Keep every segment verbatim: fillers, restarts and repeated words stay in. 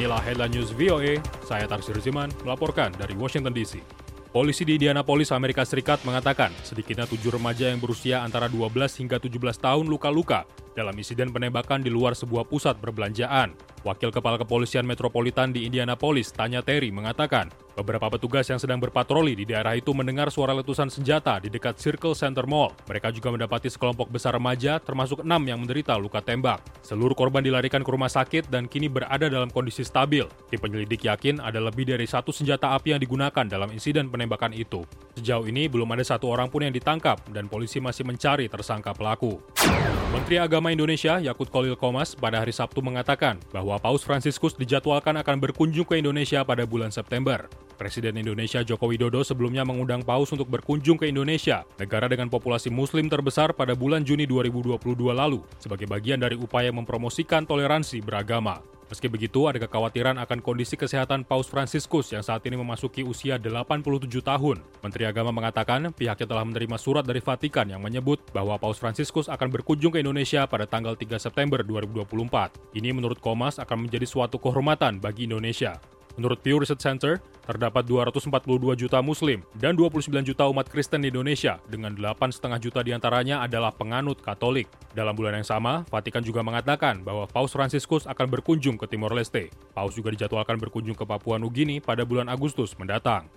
Inilah Headline News V O A, saya Tarsir Ziman melaporkan dari Washington D C. Polisi di Indianapolis, Amerika Serikat mengatakan sedikitnya tujuh remaja yang berusia antara dua belas hingga tujuh belas tahun luka-luka dalam insiden penembakan di luar sebuah pusat perbelanjaan. Wakil Kepala Kepolisian Metropolitan di Indianapolis, Tanya Terry, mengatakan beberapa petugas yang sedang berpatroli di daerah itu mendengar suara letusan senjata di dekat Circle Center Mall. Mereka juga mendapati sekelompok besar remaja, termasuk enam yang menderita luka tembak. Seluruh korban dilarikan ke rumah sakit dan kini berada dalam kondisi stabil. Tim penyelidik yakin ada lebih dari satu senjata api yang digunakan dalam insiden penembakan itu. Sejauh ini belum ada satu orang pun yang ditangkap dan polisi masih mencari tersangka pelaku. Menteri Agama Indonesia, Yakut Khalil Qomas, pada hari Sabtu mengatakan bahwa Paus Fransiskus dijadwalkan akan berkunjung ke Indonesia pada bulan September. Presiden Indonesia Joko Widodo sebelumnya mengundang Paus untuk berkunjung ke Indonesia, negara dengan populasi Muslim terbesar pada bulan Juni dua ribu dua puluh dua lalu, sebagai bagian dari upaya mempromosikan toleransi beragama. Meski begitu, ada kekhawatiran akan kondisi kesehatan Paus Fransiskus yang saat ini memasuki usia delapan puluh tujuh tahun. Menteri Agama mengatakan pihaknya telah menerima surat dari Vatikan yang menyebut bahwa Paus Fransiskus akan berkunjung ke Indonesia pada tanggal tiga September dua ribu dua puluh empat. Ini menurut Qomas akan menjadi suatu kehormatan bagi Indonesia. Menurut Pew Research Center, terdapat dua ratus empat puluh dua juta Muslim dan dua puluh sembilan juta umat Kristen di Indonesia, dengan delapan koma lima juta diantaranya adalah penganut Katolik. Dalam bulan yang sama, Vatikan juga mengatakan bahwa Paus Fransiskus akan berkunjung ke Timor Leste. Paus juga dijadwalkan berkunjung ke Papua Nugini pada bulan Agustus mendatang.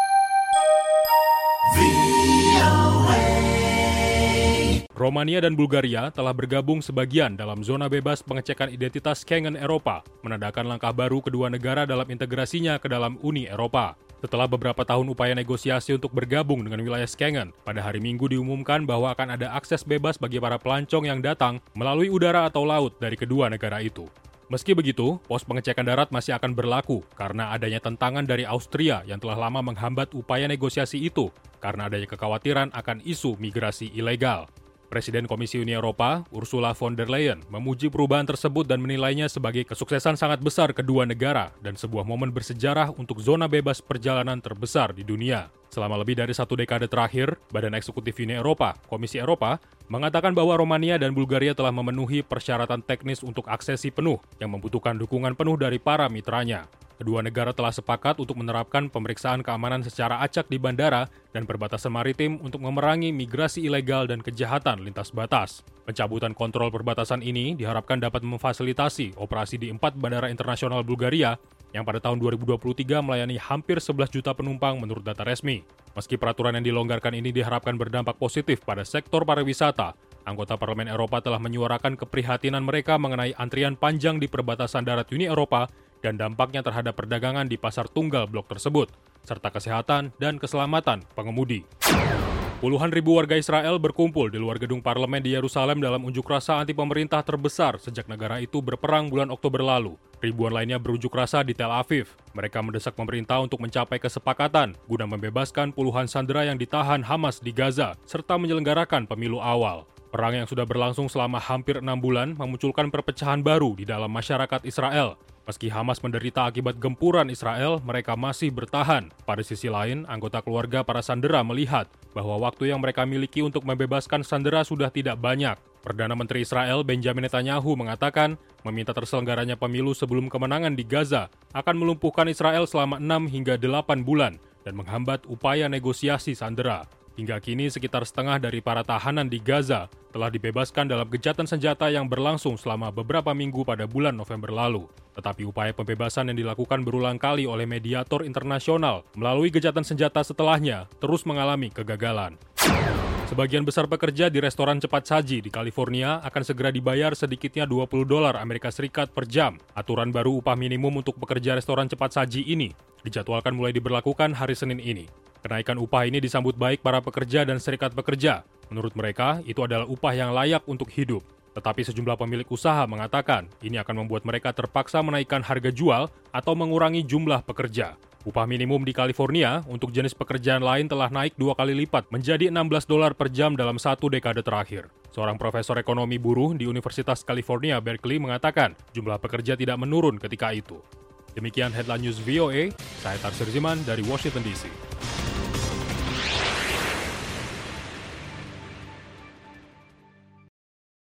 Romania dan Bulgaria telah bergabung sebagian dalam zona bebas pengecekan identitas Schengen Eropa, menandakan langkah baru kedua negara dalam integrasinya ke dalam Uni Eropa. Setelah beberapa tahun upaya negosiasi untuk bergabung dengan wilayah Schengen, pada hari Minggu diumumkan bahwa akan ada akses bebas bagi para pelancong yang datang melalui udara atau laut dari kedua negara itu. Meski begitu, pos pengecekan darat masih akan berlaku karena adanya tentangan dari Austria yang telah lama menghambat upaya negosiasi itu karena adanya kekhawatiran akan isu migrasi ilegal. Presiden Komisi Uni Eropa, Ursula von der Leyen, memuji perubahan tersebut dan menilainya sebagai kesuksesan sangat besar kedua negara dan sebuah momen bersejarah untuk zona bebas perjalanan terbesar di dunia. Selama lebih dari satu dekade terakhir, Badan Eksekutif Uni Eropa, Komisi Eropa, mengatakan bahwa Romania dan Bulgaria telah memenuhi persyaratan teknis untuk aksesi penuh yang membutuhkan dukungan penuh dari para mitranya. Kedua negara telah sepakat untuk menerapkan pemeriksaan keamanan secara acak di bandara dan perbatasan maritim untuk memerangi migrasi ilegal dan kejahatan lintas batas. Pencabutan kontrol perbatasan ini diharapkan dapat memfasilitasi operasi di empat bandara internasional Bulgaria yang pada tahun dua ribu dua puluh tiga melayani hampir sebelas juta penumpang menurut data resmi. Meski peraturan yang dilonggarkan ini diharapkan berdampak positif pada sektor pariwisata, anggota Parlemen Eropa telah menyuarakan keprihatinan mereka mengenai antrian panjang di perbatasan darat Uni Eropa dan dampaknya terhadap perdagangan di pasar tunggal blok tersebut, serta kesehatan dan keselamatan pengemudi. Puluhan ribu warga Israel berkumpul di luar gedung parlemen di Yerusalem dalam unjuk rasa anti pemerintah terbesar sejak negara itu berperang bulan Oktober lalu. Ribuan lainnya berunjuk rasa di Tel Aviv. Mereka mendesak pemerintah untuk mencapai kesepakatan guna membebaskan puluhan sandera yang ditahan Hamas di Gaza, serta menyelenggarakan pemilu awal. Perang yang sudah berlangsung selama hampir enam bulan memunculkan perpecahan baru di dalam masyarakat Israel. Meski Hamas menderita akibat gempuran Israel, mereka masih bertahan. Pada sisi lain, anggota keluarga para sandera melihat bahwa waktu yang mereka miliki untuk membebaskan sandera sudah tidak banyak. Perdana Menteri Israel Benjamin Netanyahu mengatakan meminta terselenggaranya pemilu sebelum kemenangan di Gaza akan melumpuhkan Israel selama enam hingga delapan bulan dan menghambat upaya negosiasi sandera. Hingga kini sekitar setengah dari para tahanan di Gaza telah dibebaskan dalam gencatan senjata yang berlangsung selama beberapa minggu pada bulan November lalu. Tetapi upaya pembebasan yang dilakukan berulang kali oleh mediator internasional melalui gencatan senjata setelahnya terus mengalami kegagalan. Sebagian besar pekerja di restoran cepat saji di California akan segera dibayar sedikitnya dua puluh dolar Amerika Serikat per jam. Aturan baru upah minimum untuk pekerja restoran cepat saji ini dijadwalkan mulai diberlakukan hari Senin ini. Kenaikan upah ini disambut baik para pekerja dan serikat pekerja. Menurut mereka, itu adalah upah yang layak untuk hidup. Tetapi sejumlah pemilik usaha mengatakan ini akan membuat mereka terpaksa menaikkan harga jual atau mengurangi jumlah pekerja. Upah minimum di California untuk jenis pekerjaan lain telah naik dua kali lipat menjadi enam belas dolar per jam dalam satu dekade terakhir. Seorang profesor ekonomi buruh di Universitas California, Berkeley mengatakan jumlah pekerja tidak menurun ketika itu. Demikian Headline News V O A, saya Tarsir Ziman dari Washington D C.